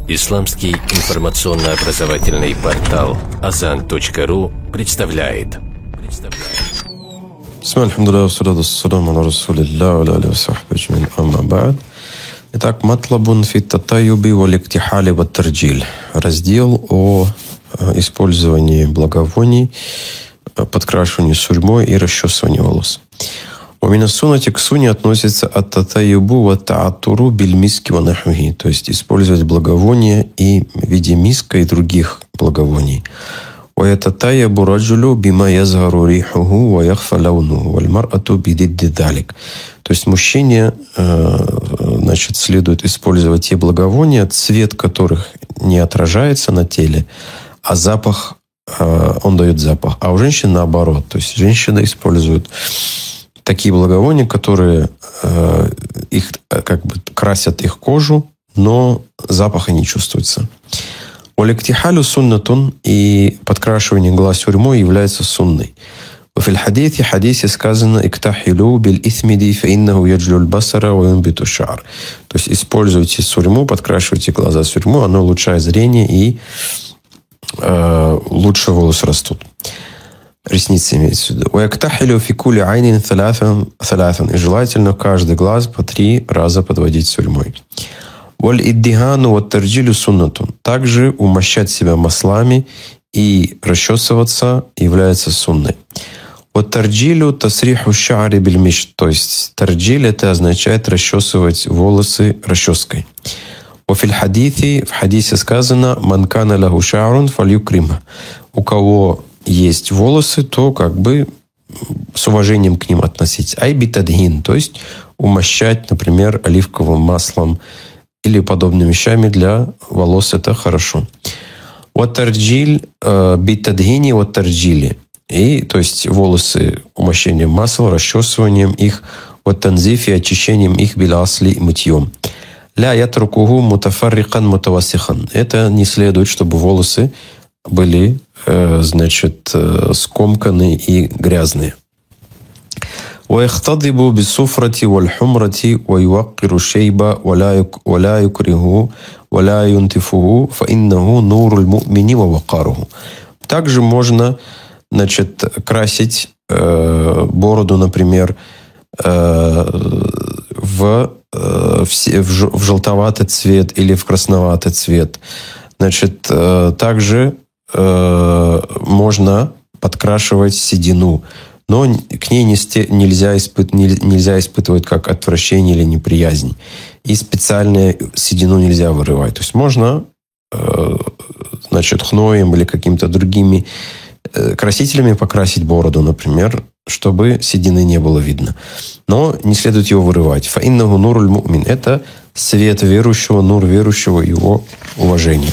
Исламский информационно-образовательный портал Azan.ru представляет. Итак, матлабун фи татаюби валь иктихали ват тарджиль. Раздел о использовании благовоний, подкрашивании сурьмой и расчесывании волос. У минасунати к суне относится от татаюбу ват таатуру бельмиски ванахвихи, то есть использовать благовония и в виде миска и других благовоний. ويتطيب الرجل بما يظهر ريحه ويخفى لونه والمرأة بضد ذلك. То есть мужчине следует использовать те благовония, цвет которых не отражается на теле, а запах, он дает запах. А у женщин наоборот. То есть женщины используют такие благовония, которые их красят их кожу, но запаха не чувствуется. Олектихалю суннатун, и подкрашивание глаз сурьмой является сунной. В хадисе сказано «Иктахилу биль исмиди фаиннаху яджлюль басара ва юнбиту шаар». То есть используйте сурьму, подкрашивайте глаза сурьму, оно улучшает зрение и лучше волосы растут. Ресницы имеется в виду. «Уяктахилю фикули айнин саляфан». И желательно каждый глаз по 3 раза подводить сурьмой. «Валь-иддигану ват-тарджилю суннатун». Также умощать себя маслами и расчесываться является сунной. «Ват-тарджилю тасриху шаари бельмиш». То есть тарджиль это означает расчесывать волосы расческой. В хадисе сказано «Ман кана лаху шаарун фальюкрима». У кого есть волосы, то с уважением к ним относиться. Айбитадгин, то есть умощать, например, оливковым маслом или подобными вещами для волос, это хорошо. Ватарджиль битадгини ватарджили. И, то есть, волосы умощением масла, расчесыванием их, ватанзифи, очищением их билясли мытьем. Ля ятрукуху мутафаррикан мутавасихан. Это не следует, чтобы волосы были, скомканы и грязные. ويختضب بالصفرة والحمرة ويوقر الشيب ولا يكره ولا ينتفه فإنه نور المؤمن ووقاره. Также можно, красить бороду, например, в желтоватый цвет или в красноватый цвет. Также можно подкрашивать седину. Но к ней нельзя испытывать как отвращение или неприязнь. И специально седину нельзя вырывать. То есть можно хноем или какими-то другими красителями покрасить бороду, например, чтобы седины не было видно. Но не следует его вырывать. Фаиннаху нуруль му'мин. Это свет верующего, нур верующего, его уважение.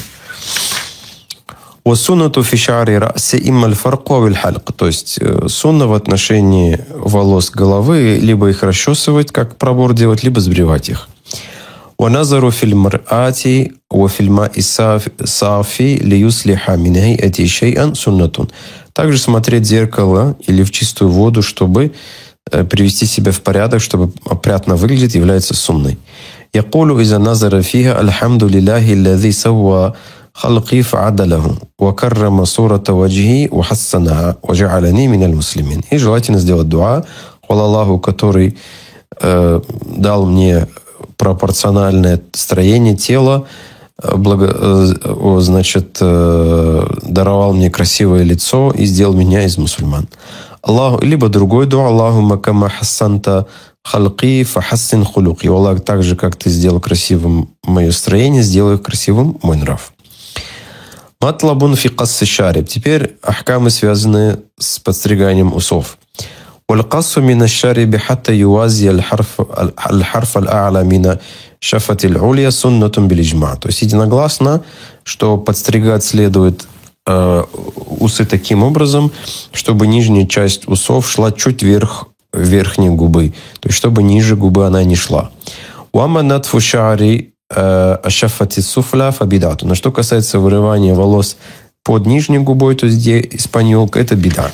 То есть сунна в отношении волос головы, либо их расчесывать, как пробор делать, либо сбривать их. Также смотреть в зеркало или в чистую воду, чтобы привести себя в порядок, чтобы опрятно выглядеть, является сунной. يقول إذا نظر فيها الحمد لله الذي سوى خلقي فعدله وكرم صورة وجهي وحسنها وجعلني من المسلمين. И желательно сделать дуа, хвала Аллаху, который дал мне пропорциональное строение тела, даровал мне красивое лицо и сделал меня из мусульман. Аллаху, либо другой дуа, Аллахумма кама хассанта халки фахассин хулуки. Аллах, так же, как ты сделал красивым мое строение, сделай красивым мой нрав. Матлабун фи касси шариб. Теперь ахкамы, связанные с подстриганием усов. والقص من الشارب حتى يوازي الحرف الأعلى من شفة العليا سنة بالإجماع. То есть единогласно, что подстригать следует усы таким образом, чтобы нижняя часть усов шла чуть вверх верхней губы, то есть чтобы ниже губы она не шла. وأما نتف الشعر шафати суфля фабидату. Но что касается вырывания волос под нижней губой, то есть где испаньолка, это беда.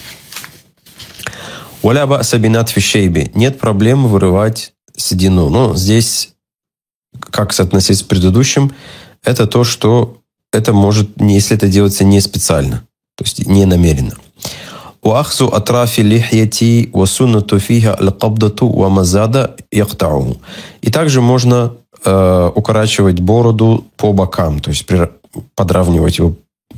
Валя ба'са бинатфи шейби. Нет проблем вырывать седину. Но здесь как соотносить с предыдущим, это то, что это может, если это делается не специально, то есть не намеренно. وأخذ أطراف اللحية وسنة فيها القبضة ومزادة يقطعه. И также можно укорачивать бороду по бокам, то есть подравнивать его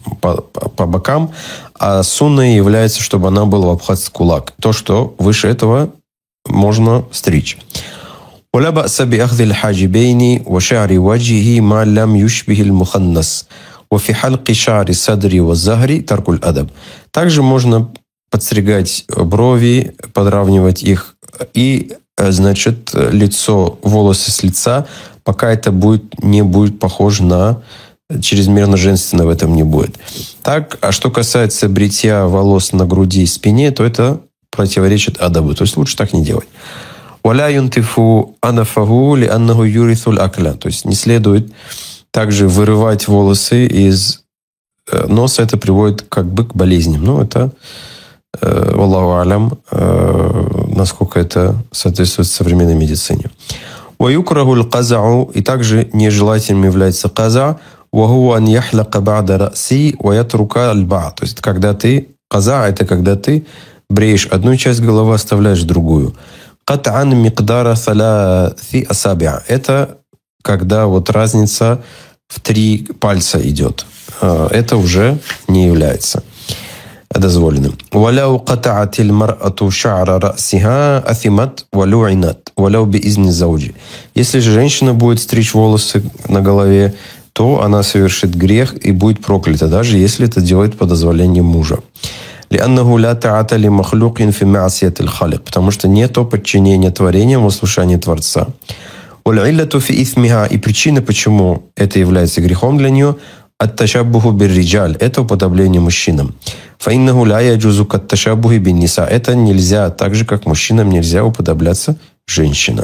по бокам, а сунной является, чтобы она была в обхват кулак. То, что выше этого можно стричь. ولا بأس بأخذ الحاجبين وشعر وجهه ما لم يشبه المخنث وفي حلق شعر الصدر والظهر ترك الأدب. Также можно подстригать брови, подравнивать их и, значит, лицо, волосы с лица, пока это не будет похоже на чрезмерно женственно, в этом не будет. Так, а что касается бритья волос на груди и спине, то это противоречит адабу, то есть лучше так не делать. ولا ينتف أنفه لأنه يورث الأكل. То есть не следует также вырывать волосы из носа, это приводит как бы к болезням. Ну, это, валлаху алям, насколько это соответствует современной медицине. ويكره القزع, и также нежелательным является каза, وهو أن يحلق بعد رأسه ويترك البعض. То есть когда ты, каза, это когда ты бреешь одну часть головы, оставляешь другую. قطعا مقدار 3 أصابع. Это когда вот разница в 3 пальца идет. Это уже не является дозволенным. ولو قطعت المرأة شعر رأسها أثمت ولعنت ولو بإذن زوجها. Если же женщина будет стричь волосы на голове, то она совершит грех и будет проклята, даже если это делает по дозволению мужа. لأنه لا طاعة لمخلوق في معصية الخالق, потому что нет подчинения творениям в послушании Творца. والعلة في إثمها, и причина, почему это является грехом для нее, التشبه بالرجال, это уподобление мужчинам. فإنه لا يجوز كالتشبه بالنساء, это нельзя, так же как мужчинам нельзя уподобляться женщинам.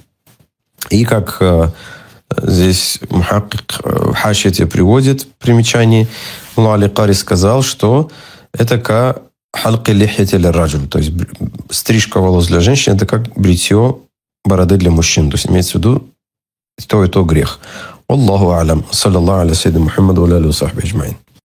И как здесь мухаккик в хашьяте приводит примечание, Мулла Али Кари сказал, что это как халки лихьяти лираджуль, то есть стрижка волос для женщин, это как бритье бороды для мужчин. То есть имеется в виду и то грех. Аллаху алям. Саллаллаху аля саййидина Мухаммаду ва аля алихи ва сахбихи аджмаин.